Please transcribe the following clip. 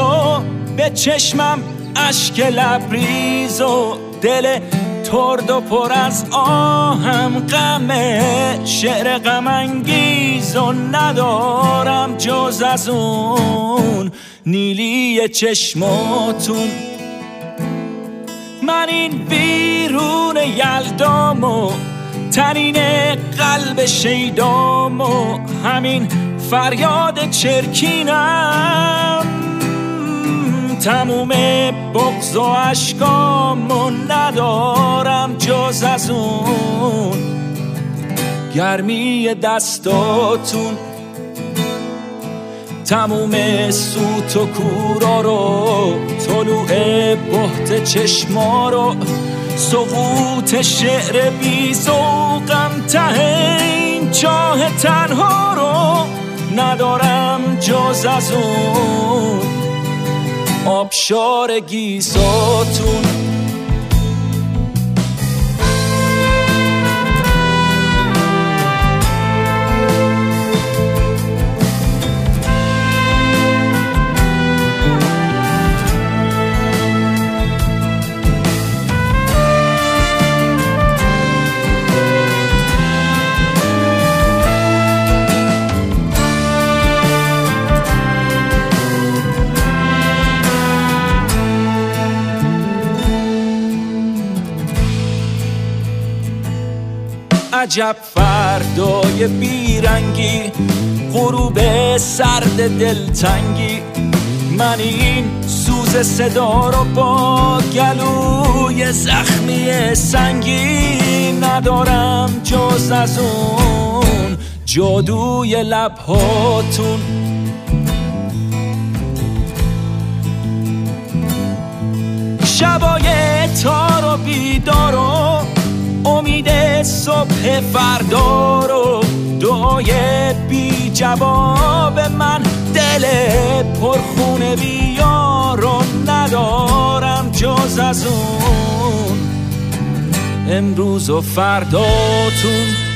و به چشمم اشک لبریز و دل ترد و پر از آهم غمه، شعر غم انگیز و ندارم جز از اون نیلی چشماتون. من این بیرون یلدام و تنین قلب شیدام و همین فریاد چرکینم، تموم بغض و اشکام و ندارم جز از اون گرمی دستاتون. تموم سوت و کورا رو، طلوع بهت چشما رو، سقوط شعر بی ذوقم، ته این چاه تنها رو ندارم جز از اون آبشار گیساتون. عجب فردای بیرنگی، غروب سرد دلتنگی، من این سوز صدا رو با گلوی زخمی سنگی ندارم جز از اون جادوی لبهاتون. شبای تار و بیدار و امید صبح فردا رو، دعای بی جواب من، دل پرخون بیار رو ندارم جز از اون امروز و فرداتون.